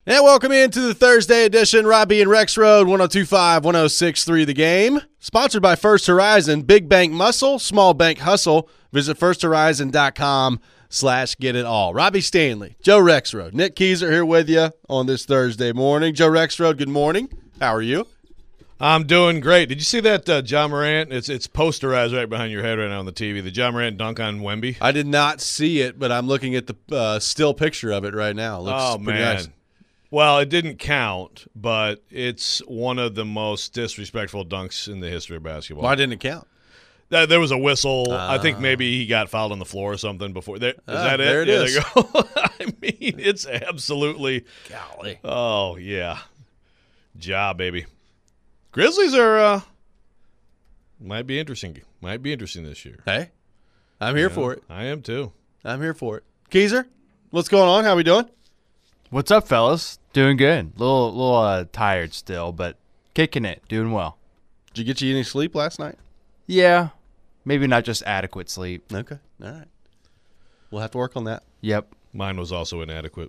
And welcome into the Thursday edition, Robbie and Rex Road, 102.5, 106.3 The Game. Sponsored by First Horizon, Big Bank Muscle, Small Bank Hustle. Visit firsthorizon.com/get-it-all. Robbie Stanley, Joe Rexrode, Nick Keyser here with you on this Thursday morning. Joe Rexrode, good morning. How are you? I'm doing great. Did you see that Ja Morant? It's posterized right behind your head right now on the TV. The Ja Morant dunk on Wemby. I did not see it, but I'm looking at the still picture of it right now. It looks pretty nice. Well, it didn't count, but it's one of the most disrespectful dunks in the history of basketball. Why didn't it count? There was a whistle. I think maybe he got fouled on the floor or something before. Is that it? There it is. There you go. I mean, it's absolutely. Golly. Oh, yeah. Ja, baby. Grizzlies are might be interesting. Might be interesting this year. Hey, I'm here for it. I am too. I'm here for it. Keyser, what's going on? How we doing? What's up, fellas? Doing good. Little tired still, but kicking it. Doing well. Did you get you any sleep last night? Yeah. Maybe not just adequate sleep. Okay. All right. We'll have to work on that. Yep. Mine was also inadequate.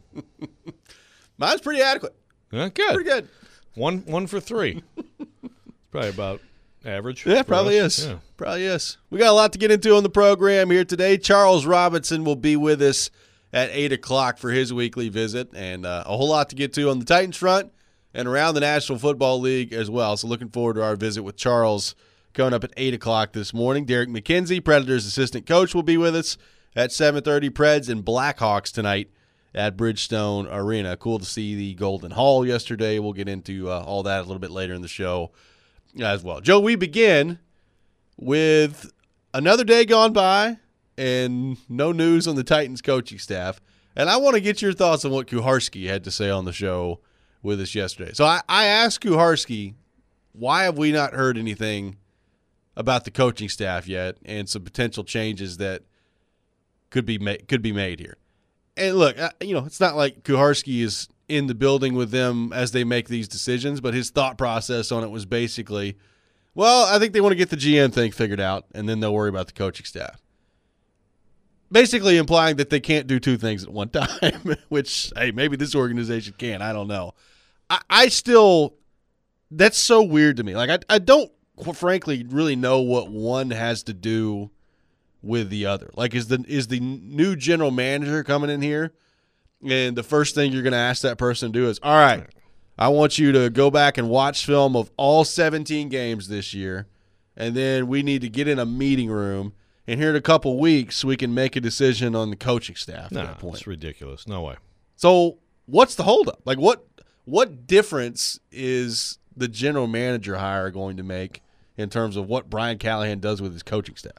Mine's pretty adequate. Good. Pretty good. One for three. It's probably about average. Yeah, probably is. Yeah. Probably is. We got a lot to get into on the program here today. Charles Robinson will be with us at 8 o'clock for his weekly visit, and a whole lot to get to on the Titans front and around the National Football League as well. So looking forward to our visit with Charles coming up at 8 o'clock this morning. Derek McKenzie, Predators assistant coach, will be with us at 7:30. Preds and Blackhawks tonight at Bridgestone Arena. Cool to see the Golden Hall yesterday. We'll get into all that a little bit later in the show as well. Joe, we begin with another day gone by and no news on the Titans coaching staff. And I want to get your thoughts on what Kuharski had to say on the show with us yesterday. So I asked Kuharski, why have we not heard anything about the coaching staff yet and some potential changes that could be made here? And look, it's not like Kuharski is in the building with them as they make these decisions, but his thought process on it was basically, well, I think they want to get the GM thing figured out, and then they'll worry about the coaching staff. Basically implying that they can't do two things at one time, which, hey, maybe this organization can. I don't know. I still – that's so weird to me. Like, I don't, frankly, really know what one has to do with the other. Like, is the new general manager coming in here, and the first thing you're going to ask that person to do is, all right, I want you to go back and watch film of all 17 games this year, and then we need to get in a meeting room, and here in a couple weeks we can make a decision on the coaching staff at that point. It's ridiculous. No way. So what's the holdup? Like, what difference is the general manager hire going to make in terms of what Brian Callahan does with his coaching staff?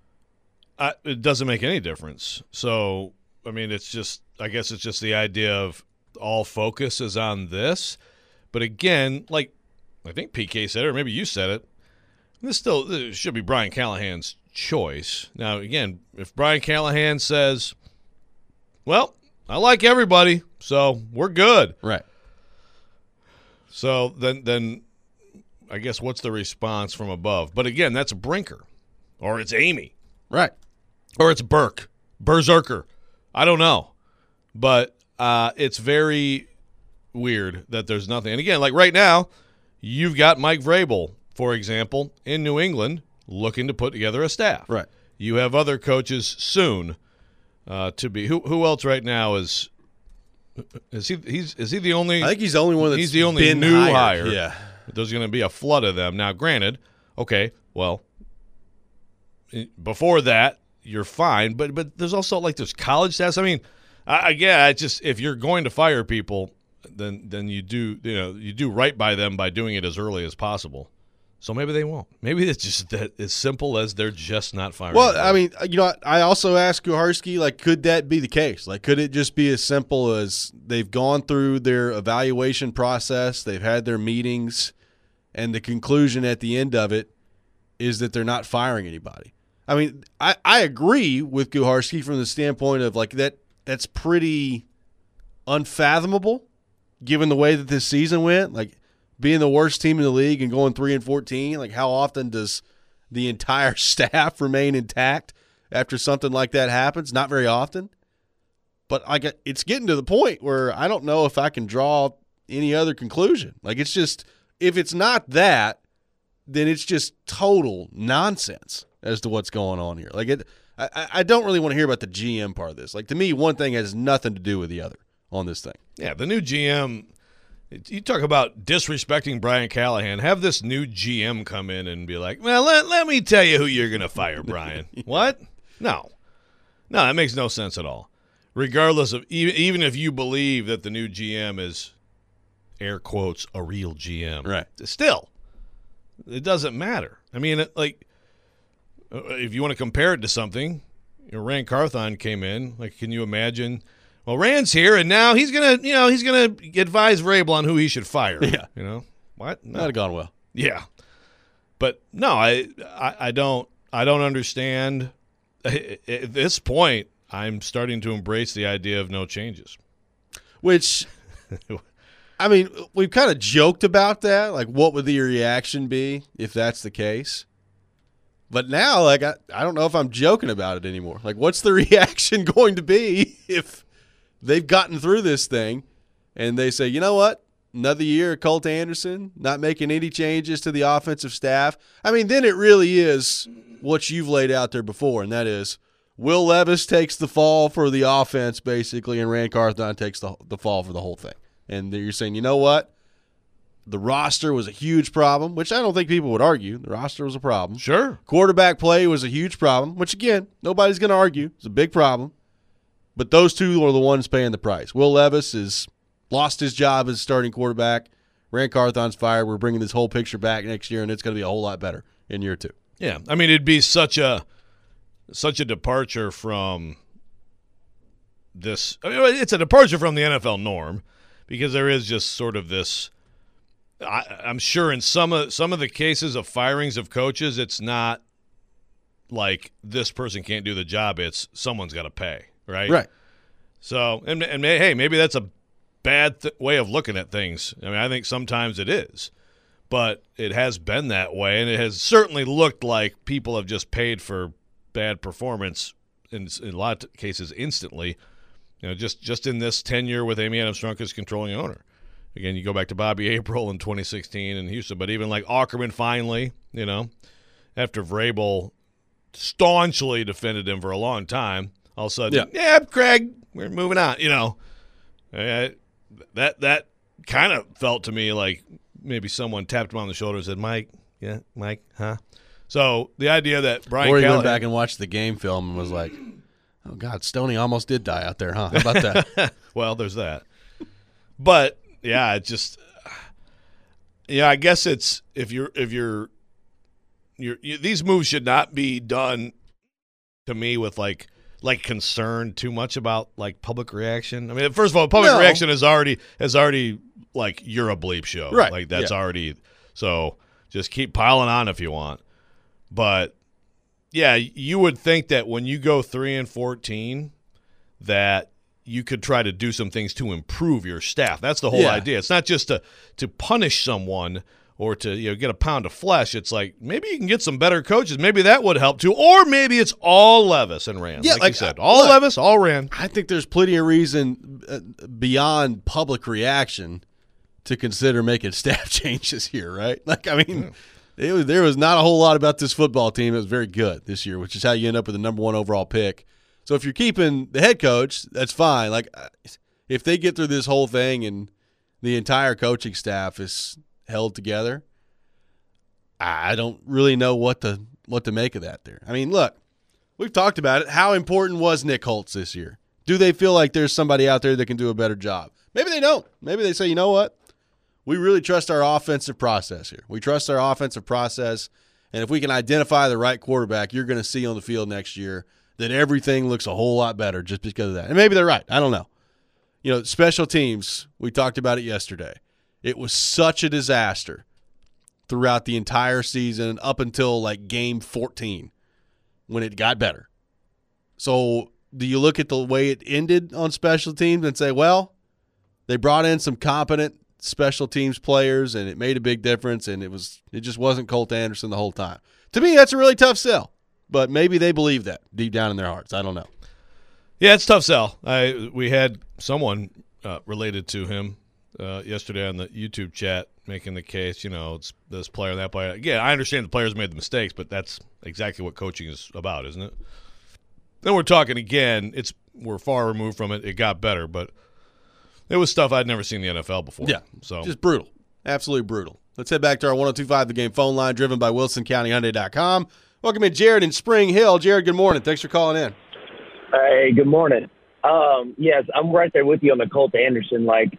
It doesn't make any difference. So, I mean, I guess it's just the idea of all focus is on this. But again, like I think PK said it, or maybe you said it, this should be Brian Callahan's choice. Now, again, if Brian Callahan says, well, I like everybody, so we're good. Right. So then I guess what's the response from above? But again, that's Brinker, or it's Amy. Right. Or it's Berserker. I don't know. But it's very weird that there's nothing. And again, like right now, you've got Mike Vrabel, for example, in New England looking to put together a staff. Right. You have other coaches soon to be. Who else right now is he the only? I think he's the only one that's he's the only been new hired. hire. Yeah. There's going to be a flood of them. Now, granted, okay, well, before that, you're fine, but there's also like there's college staffs. I mean, it's just if you're going to fire people, then you do right by them by doing it as early as possible. So maybe they won't. Maybe it's just that as simple as they're just not firing. Well, I mean, I also asked Kuharski, like, could that be the case? Like, could it just be as simple as they've gone through their evaluation process, they've had their meetings, and the conclusion at the end of it is that they're not firing anybody? I mean, I agree with Kuharski from the standpoint of, like, that's pretty unfathomable given the way that this season went. Like, being the worst team in the league and going 3-14, like how often does the entire staff remain intact after something like that happens? Not very often. But it's getting to the point where I don't know if I can draw any other conclusion. Like, it's just, if it's not that, then it's just total nonsense as to what's going on here. Like, I don't really want to hear about the GM part of this. Like, to me, one thing has nothing to do with the other on this thing. Yeah, the new GM, you talk about disrespecting Brian Callahan. Have this new GM come in and be like, well, let me tell you who you're going to fire, Brian. What? No, that makes no sense at all. Regardless of, even if you believe that the new GM is, air quotes, a real GM. Right. Still, it doesn't matter. I mean, like, if you want to compare it to something, Rand Carthon came in. Like, can you imagine? Well, Rand's here, and now he's gonna advise Vrabel on who he should fire. Yeah. What? No. That'd have gone well. Yeah, but no, I don't understand. At this point, I'm starting to embrace the idea of no changes. Which, I mean, we've kind of joked about that. Like, what would the reaction be if that's the case? But now, like, I don't know if I'm joking about it anymore. Like, what's the reaction going to be if they've gotten through this thing and they say, you know what? Another year of Colt Anderson, not making any changes to the offensive staff. I mean, then it really is what you've laid out there before, and that is Will Levis takes the fall for the offense, basically, and Rand Carthon takes the fall for the whole thing. And you're saying, you know what? The roster was a huge problem, which I don't think people would argue. The roster was a problem. Sure. Quarterback play was a huge problem, which, again, nobody's going to argue. It's a big problem. But those two are the ones paying the price. Will Levis has lost his job as starting quarterback. Rand Carthon's fired. We're bringing this whole picture back next year, and it's going to be a whole lot better in year 2. Yeah, I mean, it'd be such a departure from this. I mean, it's a departure from the NFL norm because there is just sort of this. I'm sure in some of the cases of firings of coaches, it's not like this person can't do the job. It's someone's got to pay, right? Right. So, and hey, maybe that's a bad way of looking at things. I mean, I think sometimes it is. But it has been that way, and it has certainly looked like people have just paid for bad performance in a lot of cases instantly. Just in this tenure with Amy Adams-Strunk as controlling owner. Again, you go back to Bobby April in 2016 in Houston, but even like Ackerman finally, after Vrabel staunchly defended him for a long time, all of a sudden, yeah Craig, we're moving on. That kind of felt to me like maybe someone tapped him on the shoulder and said, Mike, huh? So the idea that Brian Or he Callahan, went back and watched the game film and was like, oh, God, Stoney almost did die out there, huh? How about that? Well, there's that. But, yeah, it just I guess it's if you're these moves should not be done to me with like concern too much about like public reaction. I mean, first of all, public reaction is already like you're a bleep show. Right. Like that's already so just keep piling on if you want. But yeah, you would think that when you go 3-14 that you could try to do some things to improve your staff. That's the whole idea. It's not just to punish someone or to get a pound of flesh. It's like maybe you can get some better coaches. Maybe that would help too. Or maybe it's all Levis and Rand. Yeah, like you said, all Levis, all Rand. I think there's plenty of reason beyond public reaction to consider making staff changes here, right? Like, I mean, there was not a whole lot about this football team that was very good this year, which is how you end up with the number 1 overall pick. So if you're keeping the head coach, that's fine. Like, if they get through this whole thing and the entire coaching staff is held together, I don't really know what to make of that there. I mean, look, we've talked about it. How important was Nick Holtz this year? Do they feel like there's somebody out there that can do a better job? Maybe they don't. Maybe they say, you know what? We really trust our offensive process here. We trust our offensive process, and if we can identify the right quarterback, you're going to see on the field next year that everything looks a whole lot better just because of that. And maybe they're right. I don't know. Special teams, we talked about it yesterday. It was such a disaster throughout the entire season up until like game 14 when it got better. So do you look at the way it ended on special teams and say, well, they brought in some competent special teams players and it made a big difference and it just wasn't Colt Anderson the whole time? To me, that's a really tough sell. But maybe they believe that deep down in their hearts. I don't know. Yeah, it's tough sell. We had someone related to him yesterday on the YouTube chat making the case, it's this player and that player. Again, I understand the players made the mistakes, but that's exactly what coaching is about, isn't it? Then we're talking again, we're far removed from it. It got better, but it was stuff I'd never seen in the NFL before. Yeah, so just brutal. Absolutely brutal. Let's head back to our 102.5 The Game phone line, driven by WilsonCountyHyundai.com. Welcome in Jared in Spring Hill. Jared, good morning. Thanks for calling in. Hey, good morning. Yes, I'm right there with you on the Colt Anderson. Like,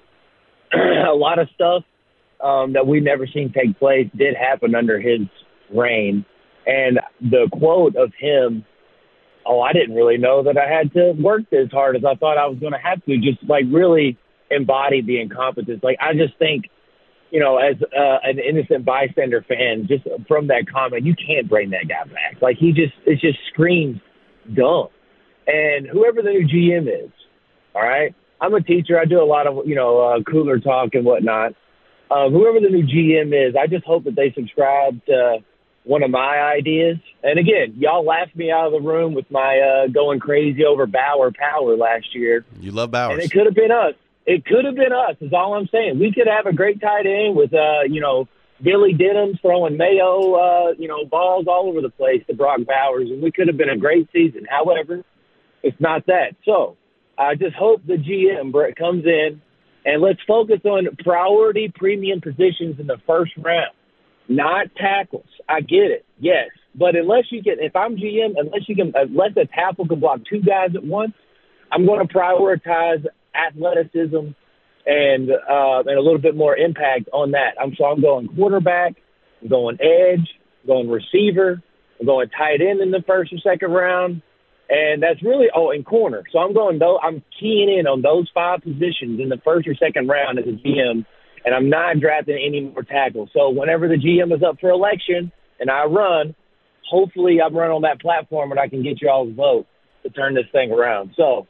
a lot of stuff that we've never seen take place did happen under his reign. And the quote of him, I didn't really know that I had to work as hard as I thought I was going to have to, just, really embodied the incompetence. Like, I just think, as an innocent bystander fan, just from that comment, you can't bring that guy back. Like, it just screams dumb. And whoever the new GM is, all right? I'm a teacher. I do a lot of, cooler talk and whatnot. Whoever the new GM is, I just hope that they subscribe to one of my ideas. And, again, y'all laughed me out of the room with my going crazy over Bauer Power last year. You love Bowers. And it could have been us. It could have been us is all I'm saying. We could have a great tight end with, Billy Denhams throwing Mayo, balls all over the place to Brock Bowers, and we could have been a great season. However, it's not that. So I just hope the GM comes in and let's focus on priority premium positions in the first round, not tackles. I get it, yes. But if I'm GM, unless the tackle can block two guys at once, I'm going to prioritize athleticism and a little bit more impact on that. I'm going quarterback, I'm going edge, I'm going receiver, I'm going tight end in the first or second round, and that's really and corner. So I'm keying in on those 5 positions in the first or second round as a GM, and I'm not drafting any more tackles. So whenever the GM is up for election and I run, hopefully I'm running on that platform and I can get y'all's vote to turn this thing around. So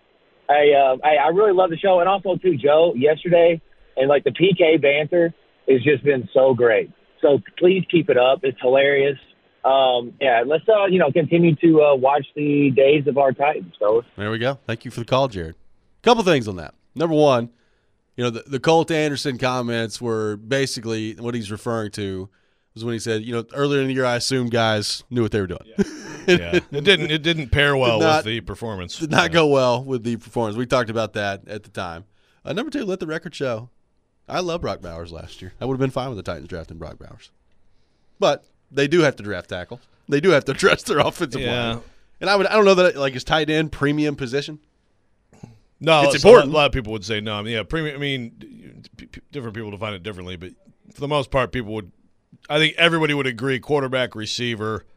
I really love the show. And also, too, Joe, yesterday, and, the PK banter has just been so great. So please keep it up. It's hilarious. Let's, continue to watch the days of our Titans. So there we go. Thank you for the call, Jared. Couple things on that. Number one, the Colt Anderson comments were basically what he's referring to was when he said, earlier in the year I assumed guys knew what they were doing. Yeah. It didn't pair well with the performance. Did not go well with the performance. We talked about that at the time. Number 2, let the record show. I love Brock Bowers last year. I would have been fine with the Titans drafting Brock Bowers. But they do have to draft tackle. They do have to address their offensive line. And I don't know that is tight end premium position. No, it's important. A lot of people would say no. Premium. I mean, different people define it differently, but for the most part, I think everybody would agree: quarterback, receiver,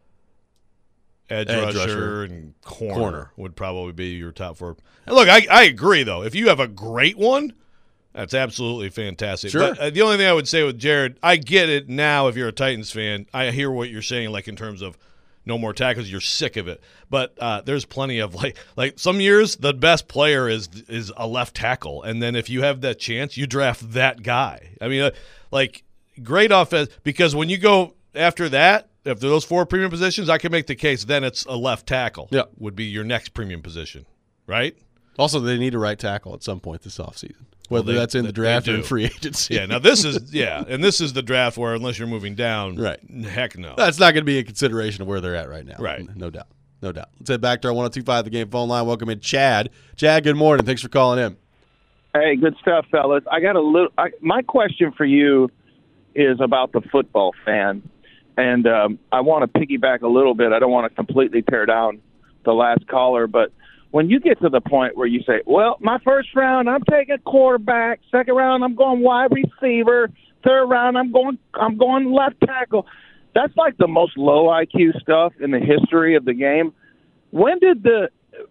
edge rusher, and corner would probably be your top 4. And look, I agree though. If you have a great one, that's absolutely fantastic. Sure. But the only thing I would say with Jared, I get it now. If you're a Titans fan, I hear what you're saying, in terms of no more tackles. You're sick of it. But there's plenty of like some years the best player is a left tackle, and then if you have that chance, you draft that guy. I mean, great offense, because when you go after that, if those 4 premium positions, I can make the case then it's a left tackle. Yeah, would be your next premium position, right? Also, they need a right tackle at some point this offseason. Whether that's in the draft or in free agency. Yeah, now this is and this is the draft where unless you're moving down, right? Heck no. That's not going to be a consideration of where they're at right now. Right. No doubt. Let's head back to our 102.5 The Game phone line. Welcome in Chad. Chad, good morning. Thanks for calling in. Hey, good stuff, fellas. I got my question for you is about the football fan, and I want to piggyback a little bit. I don't want to completely tear down the last caller, but when you get to the point where you say, well, my first round, I'm taking quarterback. Second round, I'm going wide receiver. Third round, I'm going left tackle. That's like the most low IQ stuff in the history of the game. When did the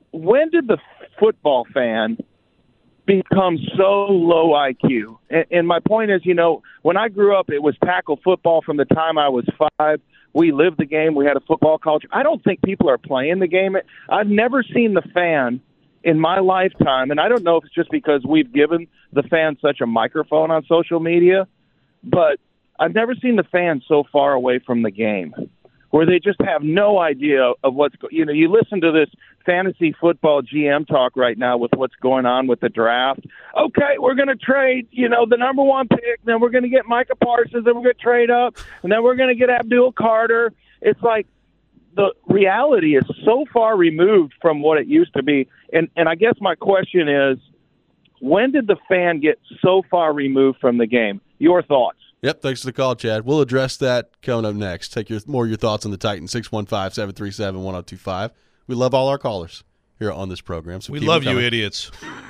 football fan become so low IQ? And my point is, when I grew up, it was tackle football from the time I was 5. We lived the game. We had a football culture. I don't think people are playing the game. I've never seen the fan in my lifetime, and I don't know if it's just because we've given the fan such a microphone on social media, but I've never seen the fan so far away from the game. where they just have no idea of what's you listen to this fantasy football GM talk right now with what's going on with the draft. Okay, we're going to trade, the number one pick, then we're going to get Micah Parsons, then we're going to trade up, and then we're going to get Abdul Carter. It's like the reality is so far removed from what it used to be. And I guess my question is, when did the fan get so far removed from the game? Your thoughts? Yep, thanks for the call, Chad. We'll address that coming up next. Take more of your thoughts on the Titans, 615-737-1025. We love all our callers here on this program. So we love you, idiots.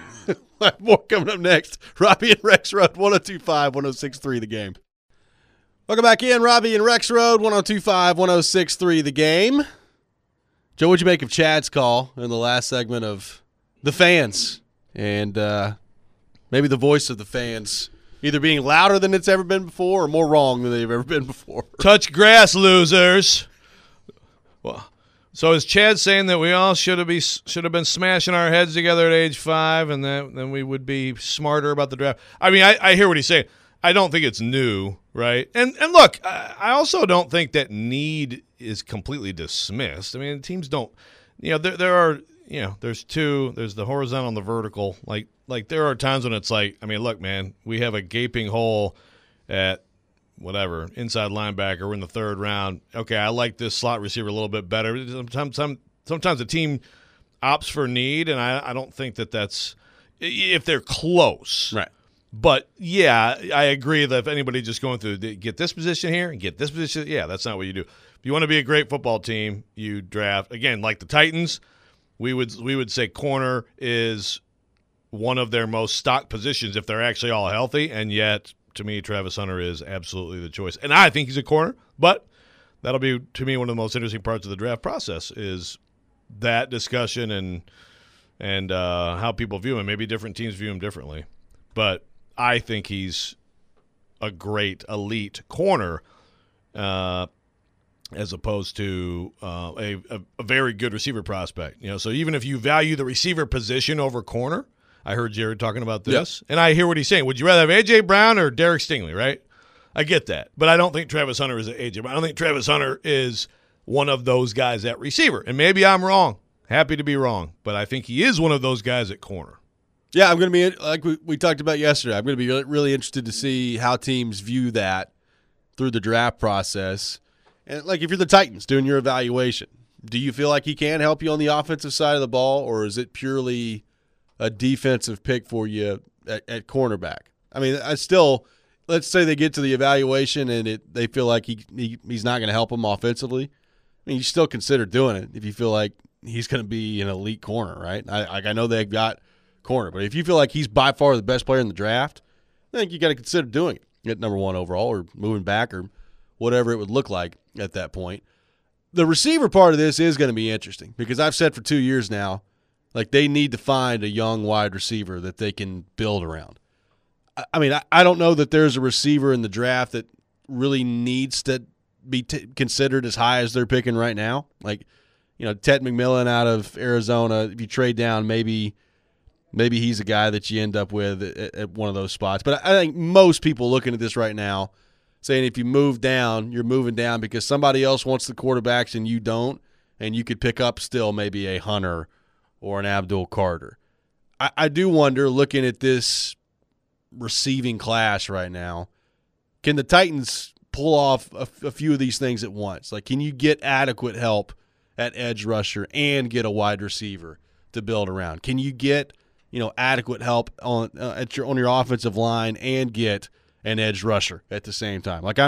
More coming up next. Robbie and Rex Road, 102.5, 106.3 The Game. Welcome back in, Robbie and Rex Road, 102.5, 106.3 The Game. Joe, what'd you make of Chad's call in the last segment of the fans? And maybe the voice of the fans either being louder than it's ever been before or more wrong than they've ever been before. Touch grass, losers. Well, so is Chad saying that we all should have been smashing our heads together at age 5 and then we would be smarter about the draft? I mean, I hear what he's saying. I don't think it's new, right? And look, I also don't think that need is completely dismissed. I mean, teams don't, there are, there's the horizontal and the vertical. Like there are times when it's like, I mean, look, man, we have a gaping hole at whatever, inside linebacker. We're in the 3rd round. Okay, I like this slot receiver a little bit better. Sometimes the team opts for need, and I don't think that's if they're close. Right. But, yeah, I agree that if anybody just going through, get this position here and get this position, yeah, that's not what you do. If you want to be a great football team, you draft, again, like the Titans, we would say corner is one of their most stocked positions if they're actually all healthy, and yet, to me, Travis Hunter is absolutely the choice. And I think he's a corner, but that'll be, to me, one of the most interesting parts of the draft process is that discussion and how people view him. Maybe different teams view him differently. But I think he's a great elite corner as opposed to a very good receiver prospect. So even if you value the receiver position over corner, I heard Jared talking about this, and I hear what he's saying. Would you rather have A.J. Brown or Derek Stingley, right? I get that. But I don't think Travis Hunter is A.J. Brown. I don't think Travis Hunter is one of those guys at receiver. And maybe I'm wrong. Happy to be wrong. But I think he is one of those guys at corner. Yeah, I'm going to be, like we talked about yesterday, I'm going to be really, really interested to see how teams view that through the draft process. And, like, if you're the Titans doing your evaluation, do you feel like he can help you on the offensive side of the ball, or is it purely a defensive pick for you at cornerback? I mean, let's say they get to the evaluation and they feel like he's not going to help them offensively. I mean, you still consider doing it if you feel like he's going to be an elite corner, right? I know they've got corner, but if you feel like he's by far the best player in the draft, I think you got to consider doing it at number 1 overall or moving back or whatever it would look like at that point. The receiver part of this is going to be interesting because I've said for 2 years now, like they need to find a young wide receiver that they can build around. I mean, I don't know that there's a receiver in the draft that really needs to be considered as high as they're picking right now. Like, Ted McMillan out of Arizona, if you trade down, maybe he's a guy that you end up with at one of those spots. But I think most people looking at this right now saying if you move down, you're moving down because somebody else wants the quarterbacks and you don't, and you could pick up still maybe a Hunter or an Abdul Carter. I do wonder, looking at this receiving class right now, can the Titans pull off a few of these things at once? Like, can you get adequate help at edge rusher and get a wide receiver to build around? Can you get adequate help on your offensive line and get an edge rusher at the same time? Like,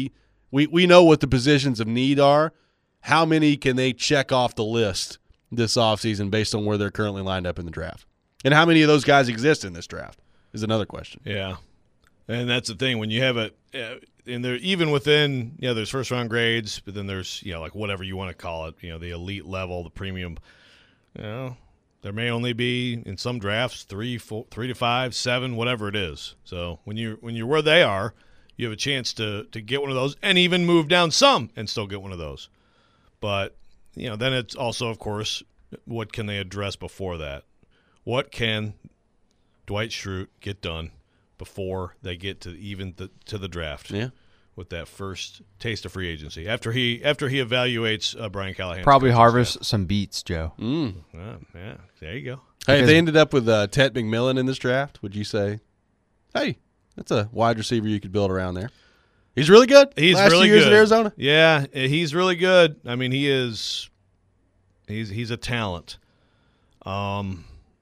we know what the positions of need are. How many can they check off the list this offseason based on where they're currently lined up in the draft? And how many of those guys exist in this draft is another question. Yeah. And that's the thing. When you have and there, even within, there's first-round grades, but then there's, like whatever you want to call it, the elite level, the premium, there may only be, in some drafts, 3 to 5, 7, whatever it is. So when you're where they are, you have a chance to get one of those and even move down some and still get one of those. But, then it's also, of course, what can they address before that? What can Dwight Schrute get done before they get to the draft? Yeah. with that first taste of free agency after he evaluates Brian Callahan. Probably harvest some beats, Joe. Yeah, there you go. Hey, if they ended up with Ted McMillan in this draft, would you say, hey, that's a wide receiver you could build around there? He's really good. He's Last really 2 years good in Arizona. Yeah, he's really good. I mean, he is. He's a talent. I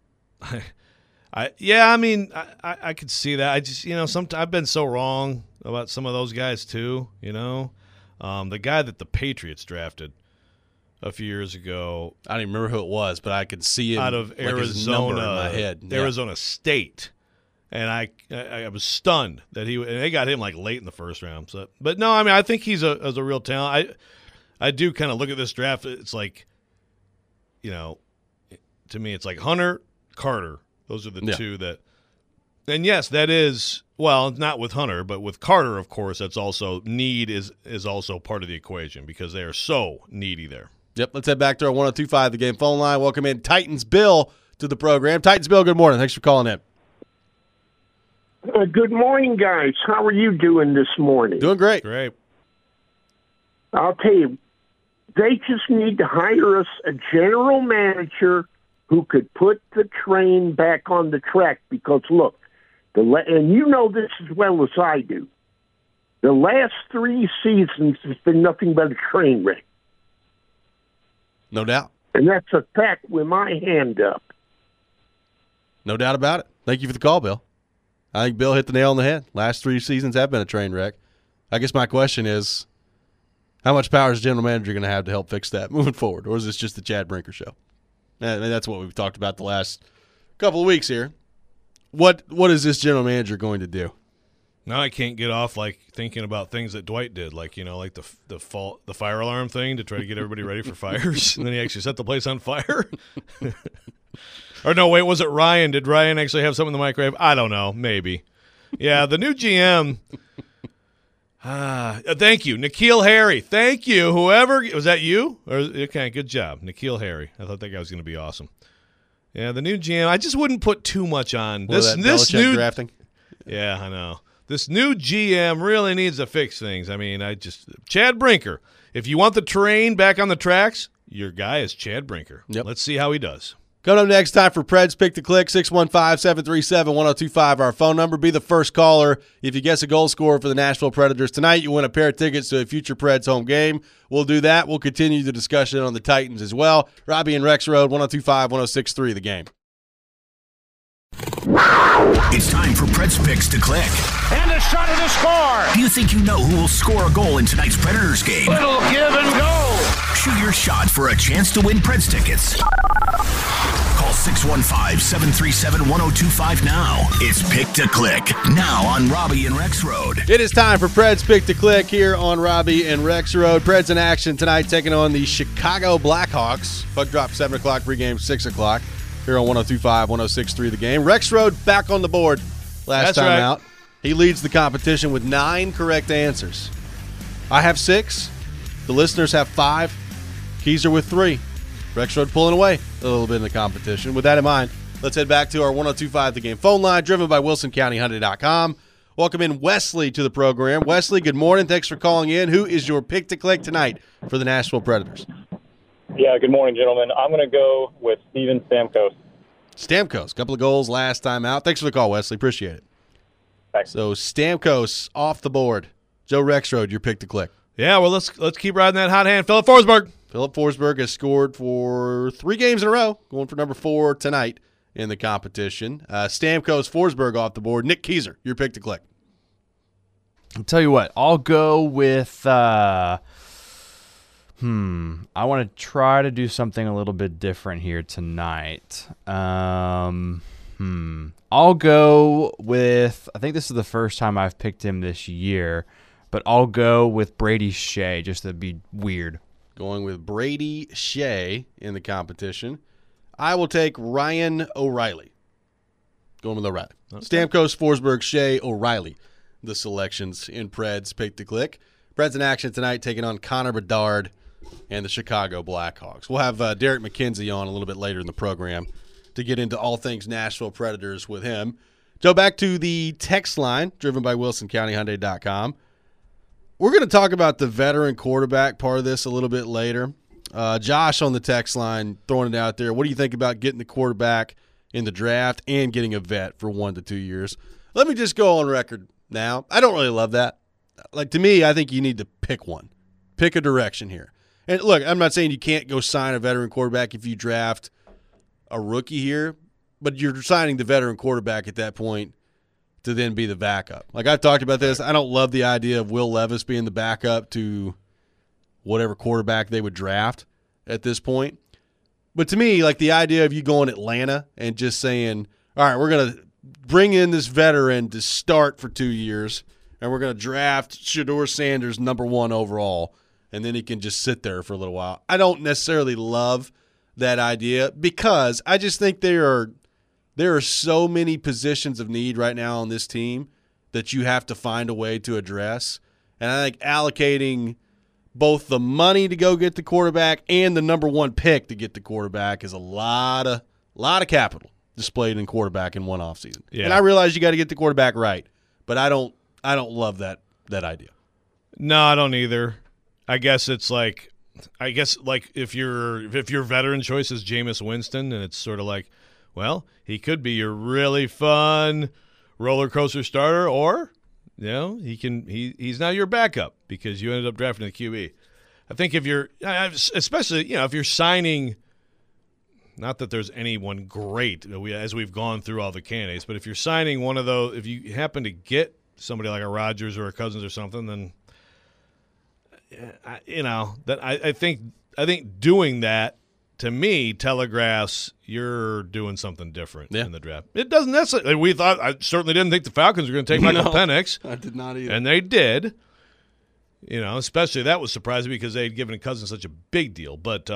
could see that. I just I've been so wrong about some of those guys too. The guy that the Patriots drafted a few years ago. I don't even remember who it was, but I could see him out of like his number in my head. Yeah. Arizona State. And I was stunned that and they got him like late in the first round. So, but no, I mean, I think he's a real talent. I do kind of look at this draft. It's like, to me, it's like Hunter, Carter. Those are the two that. And yes, that is not with Hunter, but with Carter, of course. That's also need is also part of the equation because they are so needy there. Yep. Let's head back to our 102.5 The Game phone line. Welcome in Titans Bill to the program. Titans Bill, good morning. Thanks for calling in. Good morning, guys. How are you doing this morning? Doing great. Great. I'll tell you, they just need to hire us a general manager who could put the train back on the track because, look, and you know this as well as I do, the last 3 seasons has been nothing but a train wreck. No doubt. And that's a fact with my hand up. No doubt about it. Thank you for the call, Bill. I think Bill hit the nail on the head. Last 3 seasons have been a train wreck. I guess my question is, how much power is the general manager going to have to help fix that moving forward? Or is this just the Chad Brinker show? And that's what we've talked about the last couple of weeks here. What is this general manager going to do? Now I can't get off like thinking about things that Dwight did, like like the fire alarm thing to try to get everybody ready for fires, and then he actually set the place on fire. Or no, wait, was it Ryan? Did Ryan actually have something in the microwave? I don't know, maybe. Yeah, the new GM. Thank you, N'Keal Harry. Thank you, whoever was that. You? Okay, good job, N'Keal Harry. I thought that guy was going to be awesome. Yeah, the new GM. I just wouldn't put too much on this new drafting. Yeah, I know. This new GM really needs to fix things. I mean, Chad Brinker. If you want the train back on the tracks, your guy is Chad Brinker. Yep. Let's see how he does. Coming up next, time for Preds Pick to Click, 615-737-1025, our phone number. Be the first caller. If you guess a goal scorer for the Nashville Predators tonight, you win a pair of tickets to a future Preds home game. We'll do that. We'll continue the discussion on the Titans as well. Robbie and Rex Road, 102.5-106.3, The Game. It's time for Preds Picks to Click. And a shot at a score. Do you think you know who will score a goal in tonight's Predators game? Little give and go. Shoot your shot for a chance to win Preds tickets. Call 615-737-1025 now. It's Pick to Click, now on Robbie and Rex Road. It is time for Preds Pick to Click here on Robbie and Rex Road. Preds in action tonight, taking on the Chicago Blackhawks. Puck drop 7 o'clock, pregame 6 o'clock. Here on 102.5, 106.3 The Game. Rex Road back on the board last time out. He leads the competition with 9 correct answers. I have 6. The listeners have 5. Keyser with 3. Rex Road pulling away a little bit in the competition. With that in mind, let's head back to our 102.5 The Game phone line, driven by WilsonCountyHyundai.com. Welcome in Wesley to the program. Wesley, good morning. Thanks for calling in. Who is your pick to click tonight for the Nashville Predators? Yeah, good morning, gentlemen. I'm going to go with Steven Stamkos. Stamkos, couple of goals last time out. Thanks for the call, Wesley. Appreciate it. Thanks. So Stamkos off the board. Joe Rexrode, your pick to click. Yeah, well, let's keep riding that hot hand. Philip Forsberg. Philip Forsberg has scored for 3 games in a row, going for number 4 tonight in the competition. Stamkos, Forsberg off the board. Nick Keyser, your pick to click. I'll tell you what. I'll go with I want to try to do something a little bit different here tonight. I'll go with, I think this is the first time I've picked him this year, but I'll go with Brady Shea, just to be weird. Going with Brady Shea in the competition. I will take Ryan O'Reilly. Going with O'Reilly. Okay. Stamkos, Forsberg, Shea, O'Reilly. The selections in Preds pick to click. Preds in action tonight, taking on Connor Bedard and the Chicago Blackhawks. We'll have Derek McKenzie on a little bit later in the program to get into all things Nashville Predators with him. Go back to the text line, driven by WilsonCountyHyundai.com. We're going to talk about the veteran quarterback part of this a little bit later. Josh on the text line throwing it out there. What do you think about getting the quarterback in the draft and getting a vet for 1 to 2 years? Let me just go on record now. I don't really love that. Like, to me, I think you need to pick one. Pick a direction here. And look, I'm not saying you can't go sign a veteran quarterback if you draft a rookie here, but you're signing the veteran quarterback at that point to then be the backup. Like, I've talked about this. I don't love the idea of Will Levis being the backup to whatever quarterback they would draft at this point. But to me, like, the idea of you going Atlanta and just saying, all right, we're going to bring in this veteran to start for 2 years, and we're going to draft Shedeur Sanders #1 overall, and then he can just sit there for a little while. I don't necessarily love that idea because I just think there are so many positions of need right now on this team that you have to find a way to address. And I think allocating both the money to go get the quarterback and the #1 pick to get the quarterback is a lot of capital displayed in quarterback in one offseason. Yeah. And I realize you got to get the quarterback right, but I don't love that idea. No, I don't either. I guess if your veteran choice is Jameis Winston, and it's sort of like, well, he could be your really fun roller coaster starter, or he's now your backup because you ended up drafting the QB. I think if you're, especially if you're signing, not that there's anyone great as we've gone through all the candidates, but if you're signing one of those, if you happen to get somebody like a Rodgers or a Cousins or something, then I think doing that, to me, telegraphs you're doing something different in the draft. It doesn't necessarily. I certainly didn't think the Falcons were going to take Michael Penix. I did not either. And they did. Especially that was surprising because they had given Cousins such a big deal. But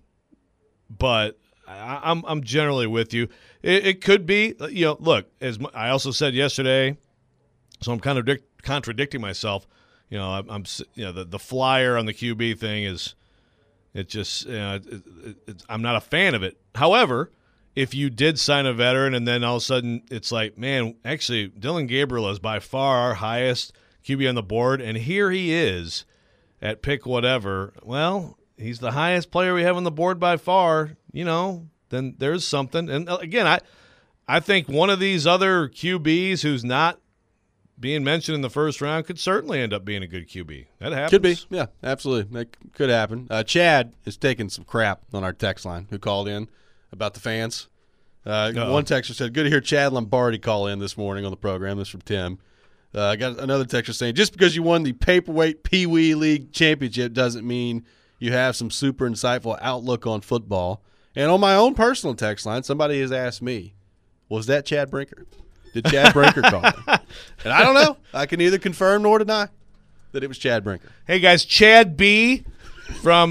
I'm generally with you. It could be. Look, as I also said yesterday, so I'm kind of contradicting myself. I'm the flyer on the QB thing is. It just, I'm not a fan of it. However, if you did sign a veteran and then all of a sudden it's like, man, actually, Dylan Gabriel is by far our highest QB on the board, and here he is at pick whatever. Well, he's the highest player we have on the board by far, then there's something. And again, I think one of these other QBs who's not being mentioned in the first round could certainly end up being a good QB. That happens. Could be. Yeah, absolutely. That could happen. Chad is taking some crap on our text line who called in about the fans. One texter said, good to hear Chad Lombardi call in this morning on the program. This is from Tim. I got another texter saying, just because you won the Paperweight Pee Wee League Championship doesn't mean you have some super insightful outlook on football. And on my own personal text line, somebody has asked me, was that Chad Brinker? Did Chad Brinker call me? And I don't know. I can neither confirm nor deny that it was Chad Brinker. Hey, guys, Chad B. from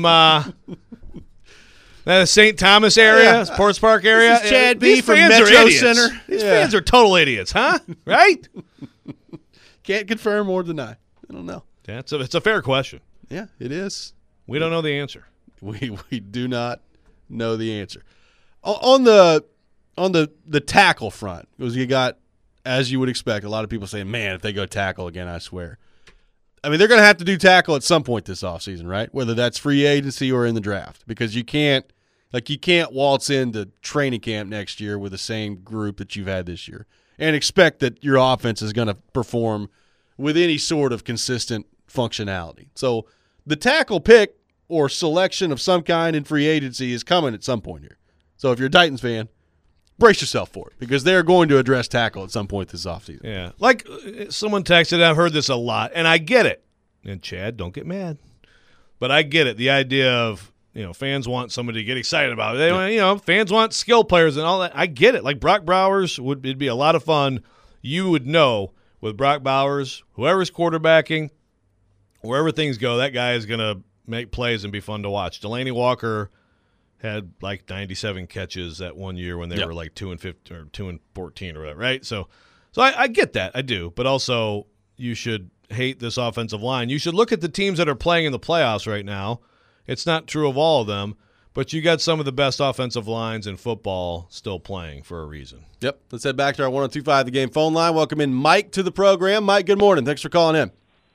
the St. Thomas area, Sports Park area. This is Chad B. from Metro Center. These fans are total idiots, huh? Right? Can't confirm or deny. I don't know. It's a fair question. Yeah, it is. We don't know the answer. We do not know the answer. On the tackle front, because you got, as you would expect, a lot of people saying, man, if they go tackle again, I swear. I mean, they're going to have to do tackle at some point this offseason, right? Whether that's free agency or in the draft, because you can't waltz into training camp next year with the same group that you've had this year and expect that your offense is going to perform with any sort of consistent functionality. So the tackle pick or selection of some kind in free agency is coming at some point here. So if you're a Titans fan, brace yourself for it because they're going to address tackle at some point this offseason. Yeah. Like someone texted, I've heard this a lot, and I get it. And Chad, don't get mad. But I get it. The idea of, fans want somebody to get excited about it. They want, fans want skill players and all that. I get it. Like Brock Bowers, it'd be a lot of fun. You would know with Brock Bowers, whoever's quarterbacking, wherever things go, that guy is going to make plays and be fun to watch. Delaney Walker had like 97 catches that one year when they were like 2-15 or 2-14 or whatever, right? So I get that, I do, but also you should hate this offensive line. You should look at the teams that are playing in the playoffs right now. It's not true of all of them, but you got some of the best offensive lines in football still playing for a reason. Yep. Let's head back to our 102.5 The Game phone line. Welcome in Mike to the program. Mike, good morning. Thanks for calling in.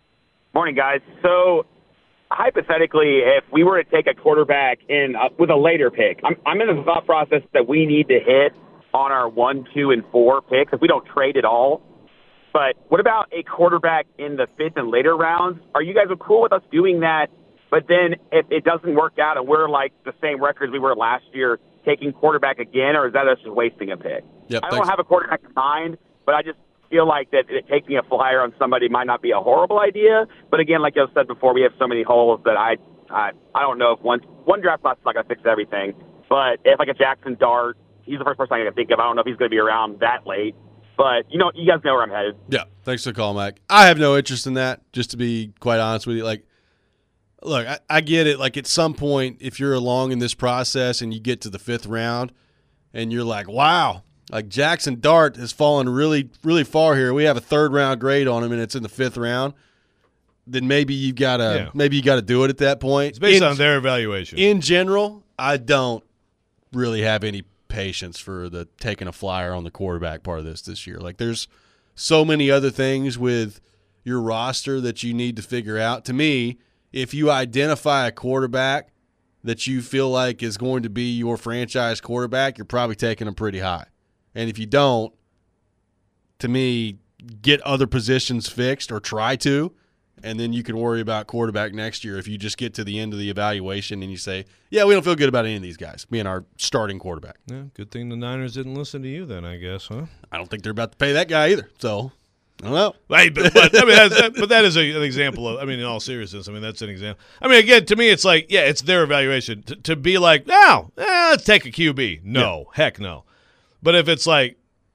Morning, guys. So, hypothetically, if we were to take a quarterback in with a later pick, I'm in the thought process that we need to hit on our 1, 2, and 4 picks if we don't trade at all. But what about a quarterback in the 5th and later rounds? Are you guys cool with us doing that? But then if it doesn't work out and we're like the same record as we were last year, taking quarterback again, or is that us just wasting a pick? Yep, I don't have a quarterback in mind, but I just feel like that taking a flyer on somebody might not be a horrible idea. But again, like I said before, we have so many holes that I don't know if one draft class is not going to fix everything. But if like a Jackson Dart, he's the first person I can think of. I don't know if he's going to be around that late. But, you guys know where I'm headed. Yeah, thanks for the call, Mike. I have no interest in that, just to be quite honest with you. Like, look, I get it. Like, at some point, if you're along in this process and you get to the 5th round and you're like, wow, like Jackson Dart has fallen really, really far here. We have a 3rd-round grade on him and it's in the 5th round. Then maybe you gotta do it at that point. It's based on their evaluation. In general, I don't really have any patience for the taking a flyer on the quarterback part of this year. Like, there's so many other things with your roster that you need to figure out. To me, if you identify a quarterback that you feel like is going to be your franchise quarterback, you're probably taking him pretty high. And if you don't, to me, get other positions fixed or try to, and then you can worry about quarterback next year if you just get to the end of the evaluation and you say, yeah, we don't feel good about any of these guys being our starting quarterback. Yeah, good thing the Niners didn't listen to you then, I guess, huh? I don't think they're about to pay that guy either, so I don't know. Right, but that is an example of, I mean, in all seriousness, I mean, that's an example. I mean, again, to me, it's like, yeah, it's their evaluation. To be like, no, let's take a QB. No, heck no. But if it's like,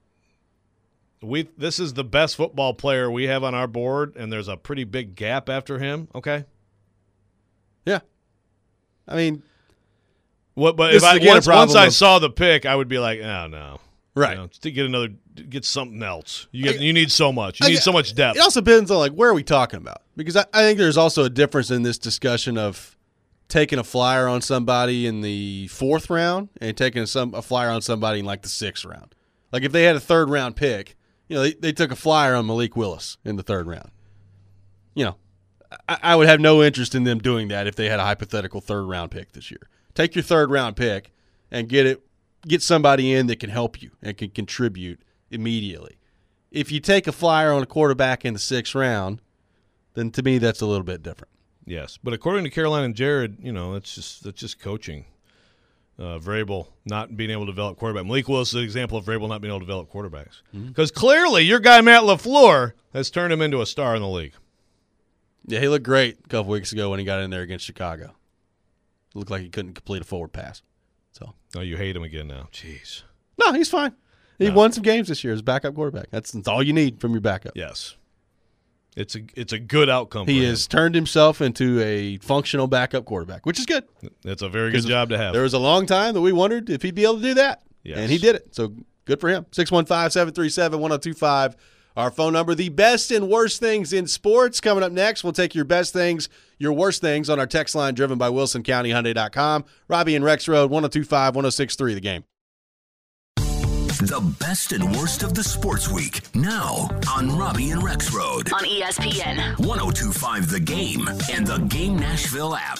this is the best football player we have on our board, and there's a pretty big gap after him. Okay. Yeah. I mean, but if once I saw the pick, I would be like, oh no, right? To get something else. You need so much. You need so much depth. It also depends on like where are we talking about, because I think there's also a difference in this discussion of taking a flyer on somebody in the 4th round and taking a flyer on somebody in like the 6th round. Like if they had a 3rd-round pick. They took a flyer on Malik Willis in the 3rd round. I would have no interest in them doing that if they had a hypothetical 3rd-round pick this year. Take your 3rd-round pick and get somebody in that can help you and can contribute immediately. If you take a flyer on a quarterback in the 6th round, then to me that's a little bit different. Yes, but according to Caroline and Jared, that's just coaching. Vrabel not being able to develop quarterback. Malik Willis is an example of Vrabel not being able to develop quarterbacks. Because clearly your guy Matt LaFleur has turned him into a star in the league. Yeah, he looked great a couple weeks ago when he got in there against Chicago. It looked like he couldn't complete a forward pass. So, oh, you hate him again now. Jeez. No, he's fine. He won some games this year as backup quarterback. That's all you need from your backup. Yes. It's a good outcome. He has turned himself into a functional backup quarterback, which is good. That's a very good job to have. There was a long time that we wondered if he'd be able to do that, and he did it. So good for him. 615-737-1025, our phone number. The best and worst things in sports coming up next. We'll take your best things, your worst things on our text line driven by WilsonCountyHyundai.com. Robbie and Rex Road, 1025-1063, The Game. The best and worst of the sports week, now on Robbie and Rex Road. On ESPN. 1025 The Game and the Game Nashville app.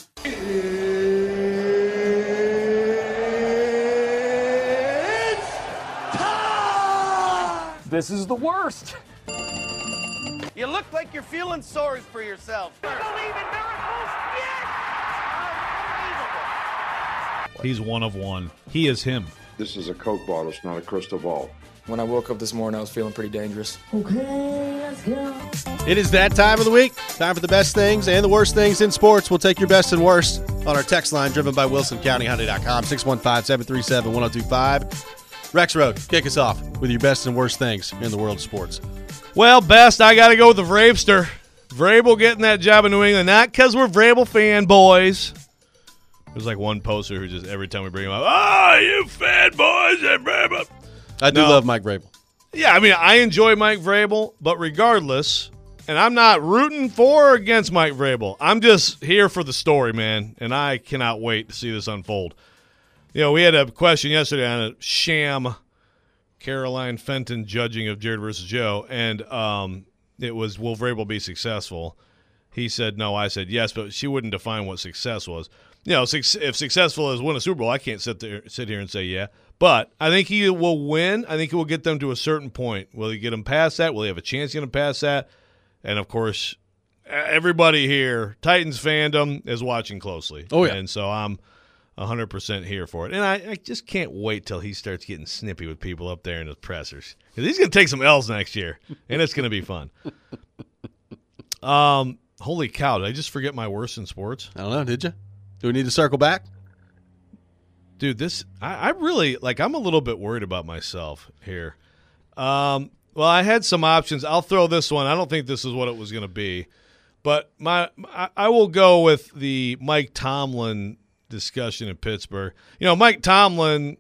It's time! This is the worst. You look like you're feeling sorry for yourself. I believe in miracles. Yes! Unbelievable. He's one of one. He is him. This is a Coke bottle, it's not a crystal ball. When I woke up this morning, I was feeling pretty dangerous. Okay, let's go. It is that time of the week. Time for the best things and the worst things in sports. We'll take your best and worst on our text line driven by WilsonCountyHyundai.com, 615-737-1025. Rex Road, kick us off with your best and worst things in the world of sports. Well, best, I got to go with the Vrabster. Vrabel getting that job in New England, not because we're Vrabel fanboys. There's like one poster who just every time we bring him up, you fanboys and Vrabel. I do love Mike Vrabel. Yeah, I mean, I enjoy Mike Vrabel, but regardless, and I'm not rooting for or against Mike Vrabel. I'm just here for the story, man, and I cannot wait to see this unfold. We had a question yesterday on a sham Caroline Fenton judging of Jared versus Joe, and it was, will Vrabel be successful? He said no. I said yes, but she wouldn't define what success was. You know, if successful is win a Super Bowl, I can't sit here and say yeah. But I think he will win. I think he will get them to a certain point. Will he get them past that? Will he have a chance to get them past that? And, of course, everybody here, Titans fandom, is watching closely. Oh, yeah. And so I'm 100% here for it. And I just can't wait till he starts getting snippy with people up there in the pressers. Because he's going to take some L's next year, and it's going to be fun. Holy cow, did I just forget my worst in sports? I don't know, did you? Do we need to circle back? Dude, I really, I'm a little bit worried about myself here. Well, I had some options. I'll throw this one. I don't think this is what it was going to be. But I will go with the Mike Tomlin discussion in Pittsburgh. You know, Mike Tomlin,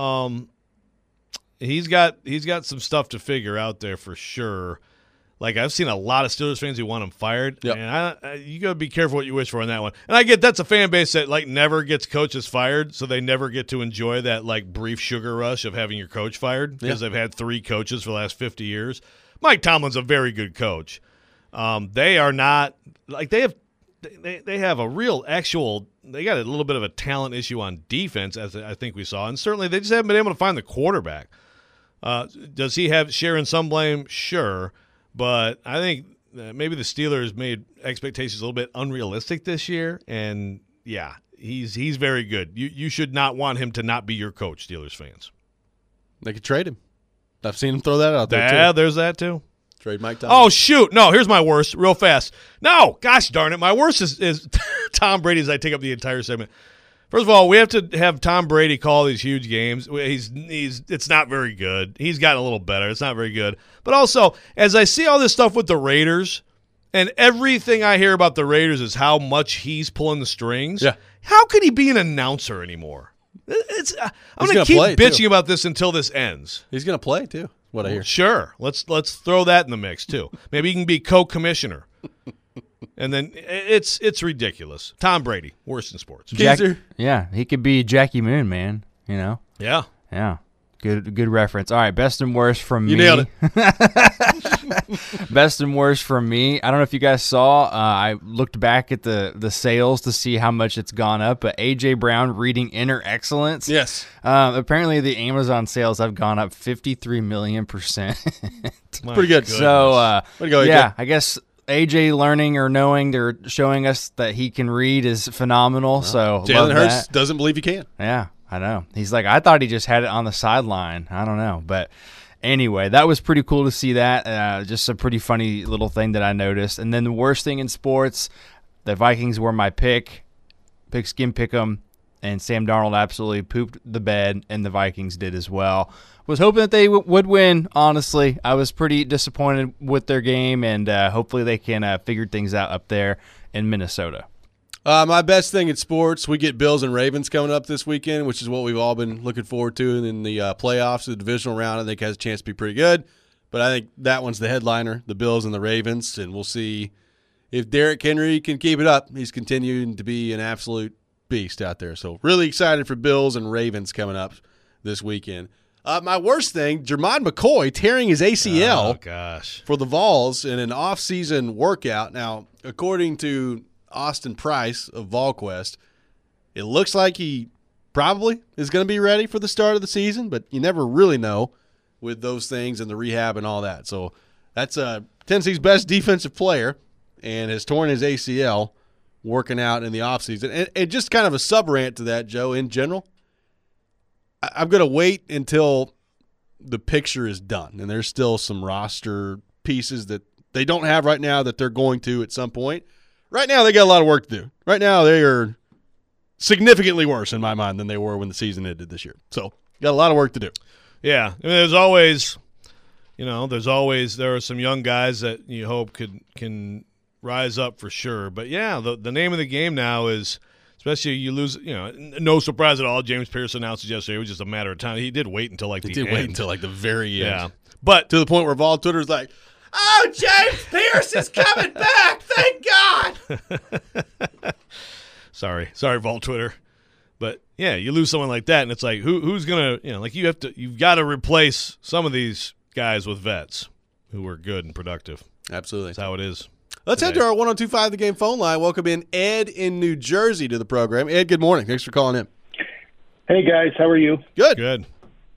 he's got some stuff to figure out there for sure. Like, I've seen a lot of Steelers fans who want him fired, and you got to be careful what you wish for on that one. And I get that's a fan base that, never gets coaches fired, so they never get to enjoy that, brief sugar rush of having your coach fired because they've had 3 coaches for the last 50 years. Mike Tomlin's a very good coach. They are not – they have a real actual – they got a little bit of a talent issue on defense, as I think we saw, and certainly they just haven't been able to find the quarterback. Does he share in some blame? Sure. But I think maybe the Steelers made expectations a little bit unrealistic this year, and he's very good. You should not want him to not be your coach, Steelers fans. They could trade him. I've seen him throw that out there too. Yeah, there's that too. Trade Mike Tomlin. Oh shoot! No, here's my worst, real fast. No, gosh darn it, my worst is Tom Brady. As I take up the entire segment. First of all, we have to have Tom Brady call these huge games. It's not very good. He's gotten a little better. It's not very good. But also, as I see all this stuff with the Raiders, and everything I hear about the Raiders is how much he's pulling the strings. Yeah. How could he be an announcer anymore? I'm going to keep bitching about this until this ends. He's going to play too. What I hear. Sure. Let's throw that in the mix too. Maybe he can be co-commissioner. And then it's ridiculous. Tom Brady, worst in sports. Yeah, he could be Jackie Moon, man. You know. Yeah. Good reference. All right, best and worst from me. You nailed it. Best and worst from me. I don't know if you guys saw. I looked back at the sales to see how much it's gone up. But A.J. Brown reading Inner Excellence. Yes. Apparently the Amazon sales have gone up 53 million%. Pretty good. So way to go, AJ. Yeah, I guess. AJ learning or knowing they're showing us that he can read is phenomenal. So Jalen Hurts doesn't believe he can. Yeah, I know. He's like, I thought he just had it on the sideline. I don't know. But anyway, that was pretty cool to see that. Just a pretty funny little thing that I noticed. And then the worst thing in sports, the Vikings were my pigskin pick 'em, and Sam Darnold absolutely pooped the bed, and the Vikings did as well. Was hoping that they would win, honestly. I was pretty disappointed with their game, and hopefully they can figure things out up there in Minnesota. My best thing in sports, we get Bills and Ravens coming up this weekend, which is what we've all been looking forward to in the playoffs. The divisional round, I think, has a chance to be pretty good. But I think that one's the headliner, the Bills and the Ravens, and we'll see if Derrick Henry can keep it up. He's continuing to be an absolute beast out there. So really excited for Bills and Ravens coming up this weekend. My worst thing, Jermod McCoy tearing his ACL for the Vols in an off-season workout. Now, according to Austin Price of VolQuest, it looks like he probably is going to be ready for the start of the season, but you never really know with those things and the rehab and all that. So that's Tennessee's best defensive player and has torn his ACL working out in the offseason. And just kind of a sub-rant to that, Joe, in general, I'm going to wait until the picture is done, and there's still some roster pieces that they don't have right now that they're going to at some point. Right now, they got a lot of work to do. Right now, they are significantly worse in my mind than they were when the season ended this year. So, got a lot of work to do. Yeah, I mean, there's always there are some young guys that you hope can rise up for sure. But yeah, the name of the game now is. Especially you lose, no surprise at all. James Pierce announced it yesterday. It was just a matter of time. He did wait until the end. He did wait until the very end. Yeah. But to the point where Vol Twitter's like, oh, James Pierce is coming back. Thank God. Sorry, Vol Twitter. But yeah, you lose someone like that, and it's like who's gonna, you've got to replace some of these guys with vets who are good and productive. Absolutely. That's how it is. Let's head to our 102.5 The Game phone line. Welcome in Ed in New Jersey to the program. Ed, good morning. Thanks for calling in. Hey, guys. How are you? Good. Good.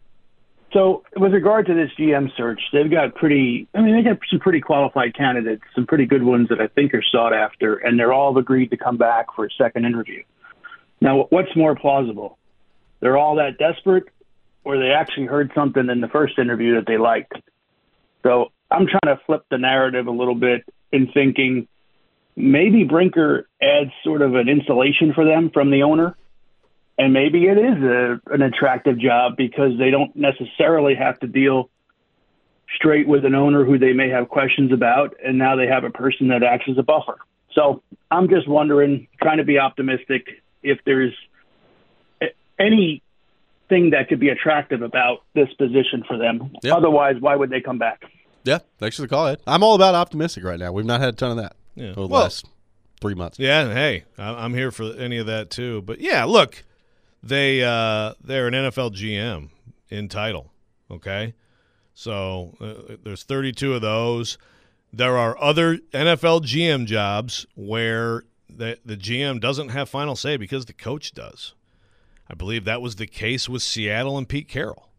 So with regard to this GM search, they got some pretty qualified candidates, some pretty good ones that I think are sought after, and they're all agreed to come back for a second interview. Now, what's more plausible? They're all that desperate, or they actually heard something in the first interview that they liked? So I'm trying to flip the narrative a little bit in thinking maybe Brinker adds sort of an insulation for them from the owner. And maybe it is an attractive job because they don't necessarily have to deal straight with an owner who they may have questions about, and now they have a person that acts as a buffer. So I'm just wondering, trying to be optimistic, if there's anything that could be attractive about this position for them. Yep. Otherwise, why would they come back? Yeah, thanks for the call, Ed. I'm all about optimistic right now. We've not had a ton of that over the last 3 months. Yeah, and hey, I'm here for any of that too. But yeah, look. They're an NFL GM in title, okay? So there's 32 of those. There are other NFL GM jobs where the GM doesn't have final say because the coach does. I believe that was the case with Seattle and Pete Carroll.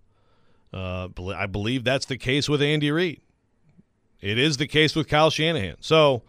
I believe that's the case with Andy Reid. It is the case with Kyle Shanahan. So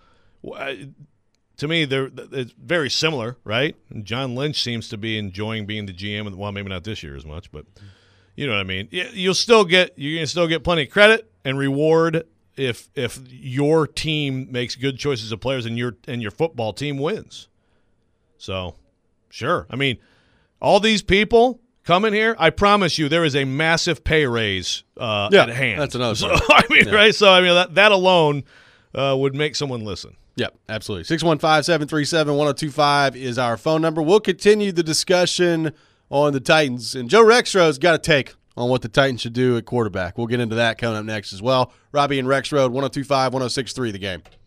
to me, it's very similar, right? And John Lynch seems to be enjoying being the GM. Well, maybe not this year as much, but you know what I mean. You're gonna still get plenty of credit and reward if your team makes good choices of players and your football team wins. So, sure. I mean, all these people coming here, I promise you, there is a massive pay raise at hand. That's another. So, I mean, right? So, I mean, that alone would make someone listen. Yep, absolutely. 615-737-1025 is our phone number. We'll continue the discussion on the Titans. And Joe Rexrode's got a take on what the Titans should do at quarterback. We'll get into that coming up next as well. Robbie and Rexrode, 1025, 1063 The Game.